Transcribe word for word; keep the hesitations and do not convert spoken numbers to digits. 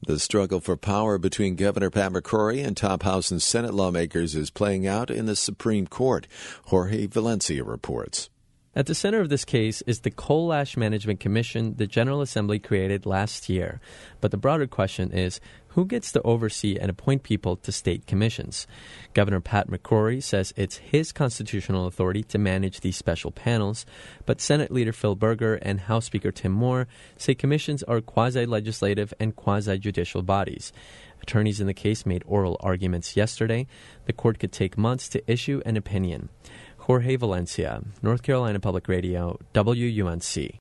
The struggle for power between Governor Pat McCrory and top House and Senate lawmakers is playing out in the Supreme Court. Jorge Valencia reports. At the center of this case is the Coal Ash Management Commission the General Assembly created last year. But the broader question is, who gets to oversee and appoint people to state commissions? Governor Pat McCrory says it's his constitutional authority to manage these special panels, but Senate Leader Phil Berger and House Speaker Tim Moore say commissions are quasi-legislative and quasi-judicial bodies. Attorneys in the case made oral arguments yesterday. The court could take months to issue an opinion. Jorge Valencia, North Carolina Public Radio, W U N C.